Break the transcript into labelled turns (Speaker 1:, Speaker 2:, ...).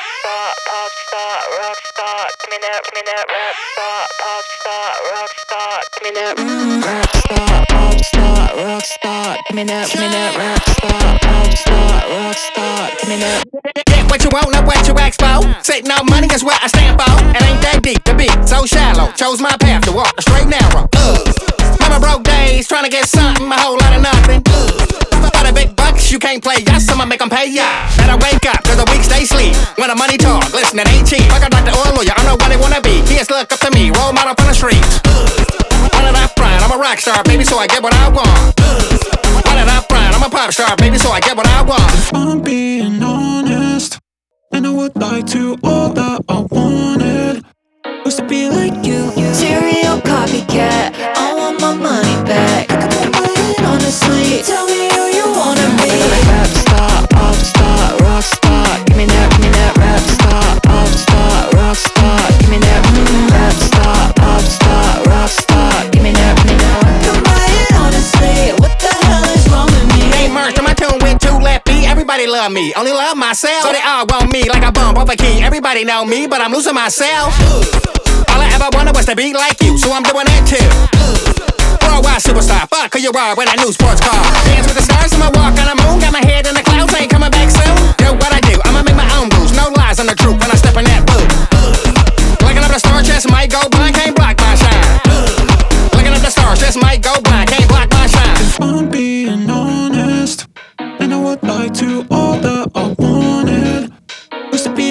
Speaker 1: rap star, pop star, rock star. Give me that rap star, pop star, rock star. Give me that rap star, pop star, rock star. Give me that rap star, pop star, rock star. Give me that.
Speaker 2: Get what you want, not what you ask for. Sitting on money is what I stand for. It ain't that deep, the beat so shallow. Chose my path to walk the straight narrow. Mama broke days, trying to get something, a whole lot of nothing. For the big bucks, you can't play us, I'ma make them pay ya. Better wake up, cause the weeks they sleep. When the money talk, listen, it ain't cheap. Like a Dr. Oil lawyer, I know what they wanna be. Kids look up to me, role model from the streets. Why did I front? I'm a rock star, baby, so I get what I want. Why did I front? I'm a pop star, baby, so I get what I want.
Speaker 3: If I'm being honest, and I would lie to all that I wanted was to be like you.
Speaker 1: Serial copycat, I want my money back. Honestly, tell me who you wanna be. Rap star, pop star, rock star. Give me that rap star, pop star, rock star. Give me that rap star, pop star, rock star. Give me that. Come by it honestly, what the hell is wrong with me?
Speaker 2: Ain't merged on my tune with two left feet. Everybody love me, only love myself. So they all want me like a bump off a key. Everybody know me, but I'm losing myself. All I ever wanted was to be like you, so I'm doing that too. Worldwide superstar, fuck who you are with a new sports car. Dance with the stars, I'ma walk on the moon. Got my head in the clouds, ain't coming back soon. Do what I do, I'ma make my own rules. No lies on the truth when I step in that booth. Looking up the star chest, might go blind, can't block my shine. Looking up the stars, just might go blind, can't block my shine.
Speaker 3: If I'm being honest, and I would lie to all that I wanted was to be